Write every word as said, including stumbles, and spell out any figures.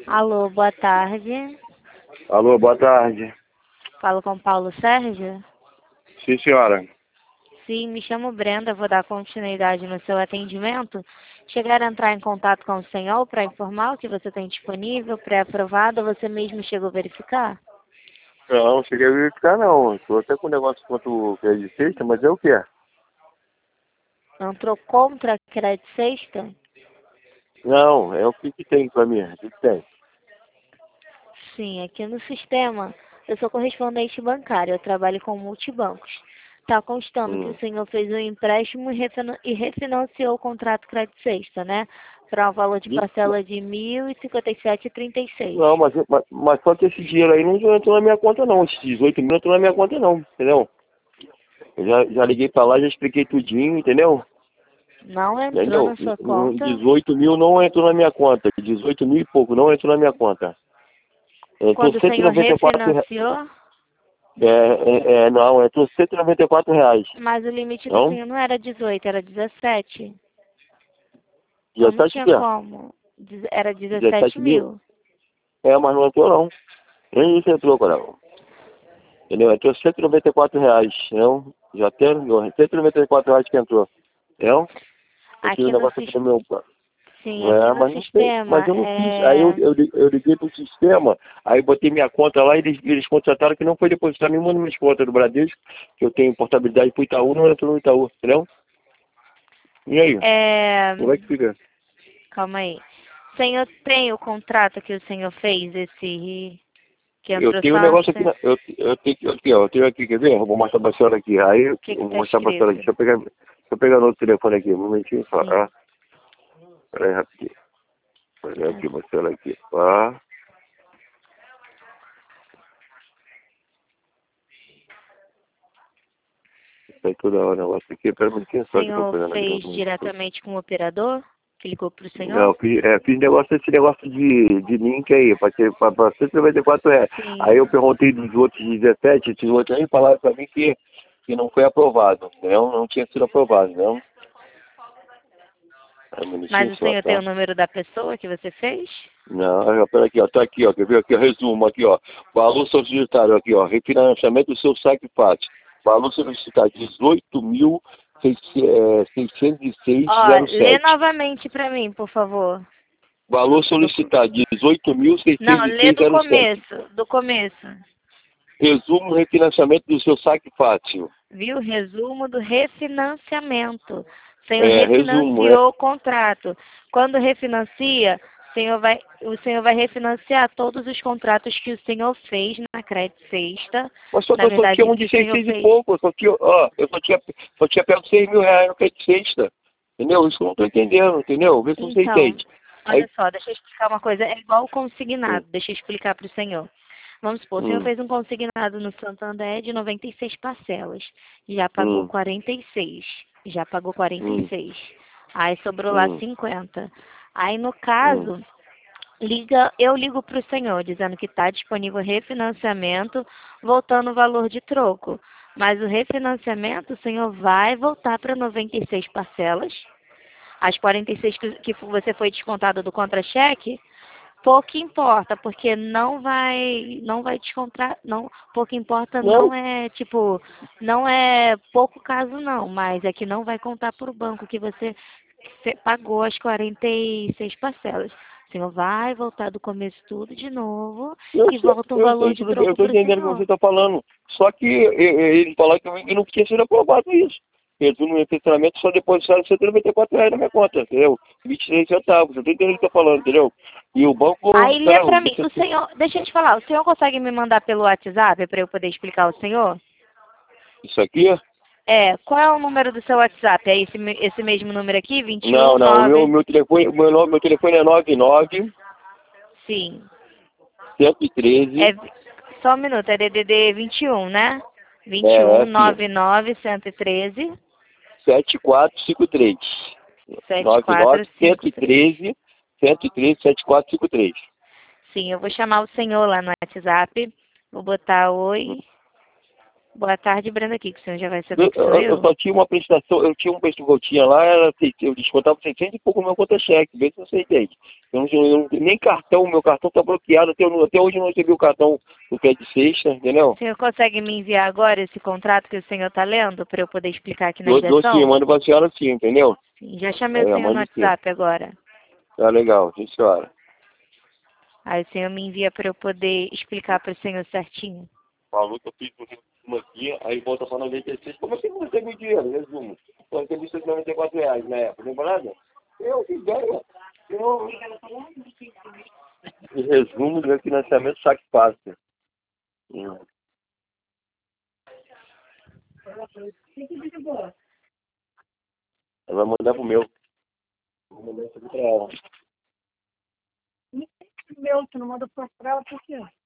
Alô, boa tarde. Alô, boa tarde. Falo com Paulo Sérgio? Sim, senhora. Sim, me chamo Brenda, vou dar continuidade no seu atendimento. Chegaram a entrar em contato com o senhor para informar o que você tem disponível, pré-aprovado, ou você mesmo chegou a verificar? Não, não cheguei a verificar não. Estou até com um negócio quanto que é de sexta, mas é o quê? Entrou contra a crédito sexta? Não, é o que que tem pra mim? O que que tem? Sim, aqui no sistema, eu sou correspondente bancário, eu trabalho com multibancos. Está constando que Hum. o senhor fez um empréstimo e refina- e refinanciou o contrato crédito sexta, né? Para um valor de De- parcela de mil e cinquenta e sete reais e trinta e seis. Não, mas, mas, mas só que esse dinheiro aí não entrou na minha conta não. Esses dezoito mil não entrou na minha conta não, entendeu? Eu já, já liguei pra lá, já expliquei tudinho, entendeu? Não entrou Entendeu? na sua Não, conta? dezoito mil não entrou na minha conta. dezoito mil e pouco não entrou na minha conta. Entrou Quando o cento e senhor noventa e quatro reais. refinanciou, É, é, é, não, entrou cento e noventa e quatro reais. mas o limite do Não? senhor não era dezoito, era dezessete. Então não dezessete tinha quê? como. Dez- Era dezessete dezessete mil? mil. É, mas não entrou não. Nem isso entrou, Coral. Entendeu? Entrou cento e noventa e quatro reais. Não? Já tem cento e noventa e quatro reais que entrou. Não? Aqui o Aqui no, negócio aqui sis- do meu. sim, aqui É, no mas não sei. Mas sistema, eu não fiz. Aí eu, é... eu, li- eu liguei pro sistema, aí botei minha conta lá e eles, eles contrataram que não foi depositar nenhuma das minhas contas do Bradesco, que eu tenho portabilidade pro Itaú, não entrou no Itaú, entendeu? E aí? é... Como é que fica? Calma aí. O senhor tem o contrato que o senhor fez, esse que Eu entrou tenho um só... negócio aqui, na- eu, eu tenho aqui, ó, eu tenho aqui, quer ver? Eu vou mostrar pra senhora aqui. Aí O eu que que vou tá mostrar pra senhora aqui. escrito? Deixa eu pegar, deixa eu pegar no outro telefone aqui, um momentinho só, Sim. tá? Pera aí, rapidinho. Vou pegar Tá. aqui, pra senhora aqui, tá? Sai toda hora o negócio aqui, pera um minutinho O só que eu tô senhor pegando aqui no fez documento. diretamente com o operador? Que ligou pro senhor? Não, fiz, é, fiz negócio, esse negócio de, de link aí, pra, ter, pra, pra cento e noventa e quatro reais. Aí Sim. eu perguntei dos outros dezessete, esses outros aí falaram pra mim que, que não foi aprovado, não, não tinha sido aprovado, não. Aí, um Mas minutinho o só, senhor tem tá? o número da pessoa que você fez? Não, peraí aqui, ó, tá aqui, ó, quer ver aqui, resumo aqui, ó, valor solicitado aqui, ó, refinanciamento do seu saque fácil, valor solicitado dezoito mil seiscentos e seis Ó, vírgula lê sete, novamente pra mim, por favor. valor Do... solicitado dezoito mil Não, seiscentos e lê seis do vírgula sete, começo, do começo. resumo refinanciamento do seu saque fácil, Viu? Resumo do refinanciamento. O senhor é, resumo, é, refinanciou o contrato. Quando refinancia, o senhor vai, o senhor vai refinanciar todos os contratos que o senhor fez na crédito sexta. mas só que Na eu só tinha verdade, um que de o senhor seiscentos e fez. pouco, eu só tinha, ó, eu só tinha, só tinha pego seis mil reais no crédito sexta, entendeu? Isso que eu não tô entendendo, entendeu? Vê se você Então, entende. Aí, olha só, deixa eu explicar uma coisa. É igual o hum, consignado. Deixa eu explicar para o senhor. Vamos supor, o senhor hum, fez um consignado no Santander de noventa e seis parcelas. Já pagou hum, quarenta e seis. Já pagou quarenta e hum, seis. Aí sobrou lá hum, cinquenta. Aí, no hum. caso, liga, eu ligo para o senhor, dizendo que está disponível refinanciamento, voltando o valor de troco. Mas o refinanciamento, o senhor vai voltar para noventa e seis parcelas. As quarenta e seis que, que você foi descontado do contra-cheque, pouco importa, porque não vai, não vai descontar, não, pouco importa Não, não é, tipo, não é pouco caso não, mas é que não vai contar para o banco que você fe- pagou as quarenta e seis parcelas. O senhor vai voltar do começo tudo de novo eu e sei, volta um eu sei, valor de eu troco tô para o entendendo o que você senhor. está falando. Só que eh, eh, ele falou que que não tinha sido aprovado isso. Resumo no refinanciamento só depositaram cento e noventa e quatro reais na minha conta, entendeu? vinte e três centavos, eu tô entendendo o que eu tô falando, entendeu? E o banco, Aí lê cara, para mim, disse o assim, senhor, deixa eu te falar, o senhor consegue me mandar pelo WhatsApp para eu poder explicar ao senhor? isso aqui? É, qual é o número do seu WhatsApp? É esse, me- esse mesmo número aqui, vinte e um Não, não, o meu, nove. meu telefone, o meu, nome- meu telefone é nove nove Sim. um um três, É, vi- só um minuto, é D D D vinte e um, né? vinte e é, um F, nove nove um um três sete quatro cinco três. sete nove nove quatro cinco um três. três, um um três, sete quatro cinco três. Sim, eu vou chamar o senhor lá no WhatsApp. Vou botar oi. Boa tarde, Brenda aqui, que o senhor já vai Eu, saber que sou eu, eu. eu só tinha uma prestação, eu tinha um preço que eu tinha lá, era, sei- eu descontava seiscentos e pouco no meu conta-cheque, vê se você entende. Eu não, eu não tenho nem cartão, meu cartão está bloqueado, até, eu não- até hoje eu não recebi o cartão do pé de sexta, entendeu? O senhor consegue me enviar agora esse contrato que o senhor está lendo para eu poder explicar aqui na Dou, dou sim, ligação? mando pra senhora sim, entendeu? Sim, já chamei o É, senhor no mando sim. WhatsApp agora. Tá legal, sim senhora. Aí o senhor me envia para eu poder explicar para o senhor certinho. Falou que eu fiz uma aqui, aí volta para noventa e seis. Como é que não recebe o dinheiro? Resumo. Eu recebi cento e noventa e quatro reais na época, lembra nada? Eu fiz ideia. Eu... Em resumo, meu financiamento saque fácil. Hum. Ela vai mandar pro meu. Vou mandar isso aqui pra ela. Meu, tu não manda pra ela por quê?